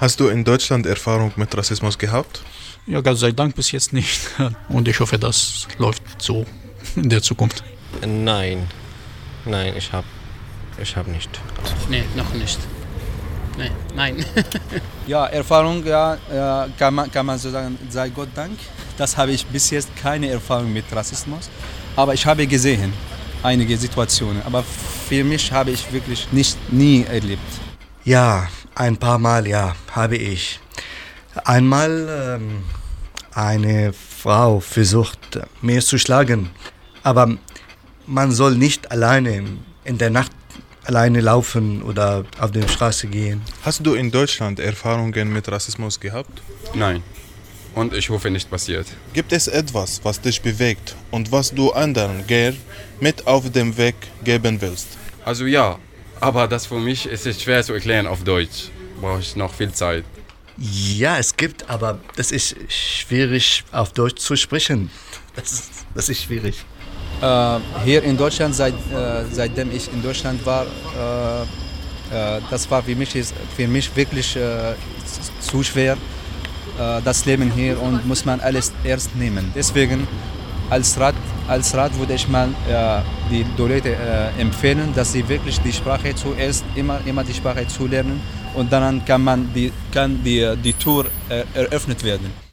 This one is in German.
Hast du in Deutschland Erfahrung mit Rassismus gehabt? Ja, Gott sei Dank bis jetzt nicht. Und ich hoffe, das läuft so in der Zukunft. Nein, ich hab nicht. Nee, noch nicht. Nee, nein. Ja, Erfahrung, kann man so sagen, sei Gott Dank. Das habe ich bis jetzt keine Erfahrung mit Rassismus. Aber ich habe gesehen, einige Situationen. Aber für mich habe ich wirklich nie erlebt. Ja, ein paar Mal, ja, habe ich. Einmal eine Frau versucht, mich zu schlagen. Aber man soll nicht alleine in der Nacht alleine laufen oder auf der Straße gehen. Hast du in Deutschland Erfahrungen mit Rassismus gehabt? Nein. Und ich hoffe nicht passiert. Gibt es etwas, was dich bewegt und was du anderen gern mit auf dem Weg geben willst? Also ja, aber das für mich ist es schwer zu erklären auf Deutsch. Brauche ich noch viel Zeit. Ja, es gibt, aber das ist schwierig auf Deutsch zu sprechen. Das ist schwierig. Hier in Deutschland, seitdem ich in Deutschland war, das war für mich wirklich zu schwer, das Leben hier, und muss man alles ernst nehmen. Deswegen als Rat würde ich mal die Leute empfehlen, dass sie wirklich die Sprache zuerst immer die Sprache zu lernen, und dann kann die Tour eröffnet werden.